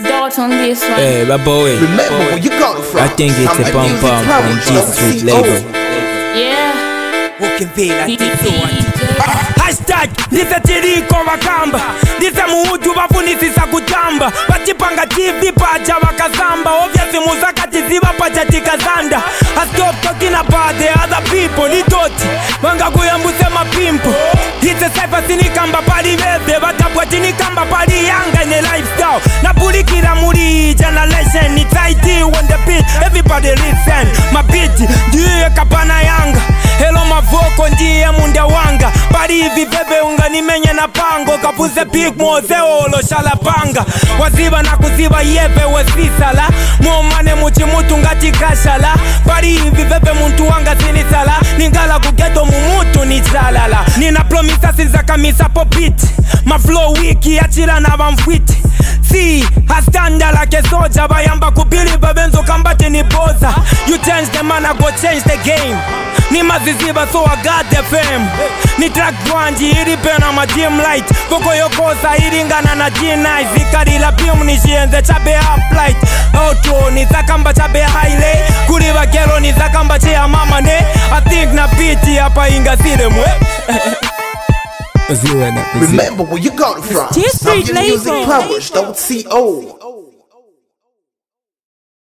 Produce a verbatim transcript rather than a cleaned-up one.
Dot on this one. Hey, my boy. Remember where you got it from. I think it's a bum bum from G Street label. Yeah. Hashtag ndisetiriko vakamba ndise muudyu vafunisisa kutamba vachipanga T V pacha vakazamba obviously muzakatiziva pacha tikazanda. I stop talking about the other people nitoti vangakuyambuse mapimpo ite saifa sinikamba pali veve vatabwa tinikamba pali yanga ine lifestyle napulikira muri generation it's I D when the beat everybody listen my beat ndiye kapana yanga hello mavoko ndiye munda wanga pali hivi veve unganimenye na pango kapuze big mozeolo shalapanga waziba na kuziba yeve wesisala muomane muchimutu ngati kashala pali hivi veve muntu wanga sinisala ningala kugeto mumutu nichalala nina promisa sinzakamisa popiti ma flow wiki achila na vamfwiti see I stand like a soldier bayamba kubili babenzo kambate ni boza you change the man I go change the game ni maziziba so I got the fame ni track bwanji iri pena ma dim light koko yokosa iringana na G-Nice ikarila bimu ni shienze chabe uplight outro ni zakamba chabe highlight kuriva gelo ni zakamba chia mama ne I think na piti hapa inga sile mwe. Remember where you got it from. G Street Music label. Powers, don't C O